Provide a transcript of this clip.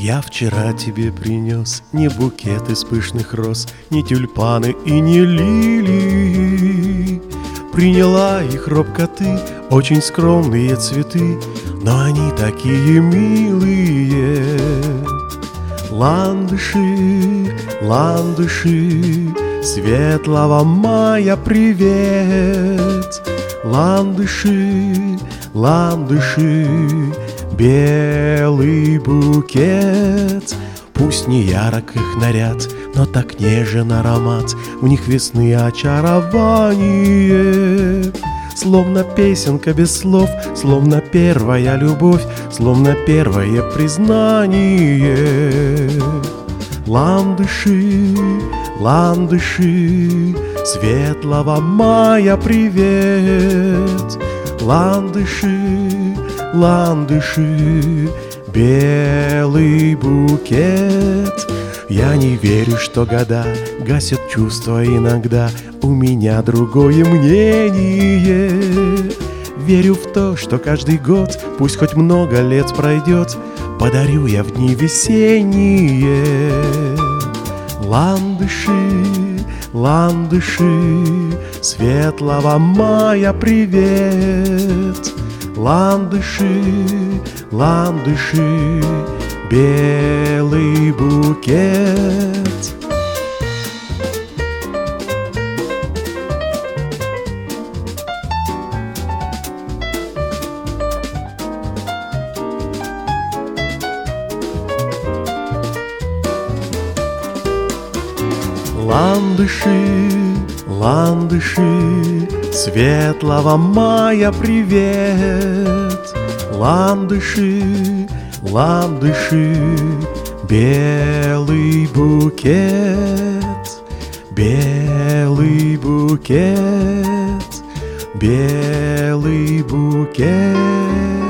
Я вчера тебе принес не букет из пышных роз, не тюльпаны и не лилии. Приняла их робко ты, очень скромные цветы, но они такие милые. Ландыши, ландыши, светлого мая привет. Ландыши, ландыши, белый букет. Пусть не ярок их наряд, но так нежен аромат, в них весны очарование. Словно песенка без слов, словно первая любовь, словно первое признание. Ландыши, ландыши, светлого мая привет. Ландыши, ландыши, белый букет. Я не верю, что года гасят чувства иногда. У меня другое мнение. Верю в то, что каждый год, пусть хоть много лет пройдет, подарю я в дни весенние. Ландыши, ландыши, светлого мая привет. Ландыши, ландыши, белый букет. Ландыши, ландыши, светлого мая привет. Ландыши, ландыши, белый букет. Белый букет, белый букет.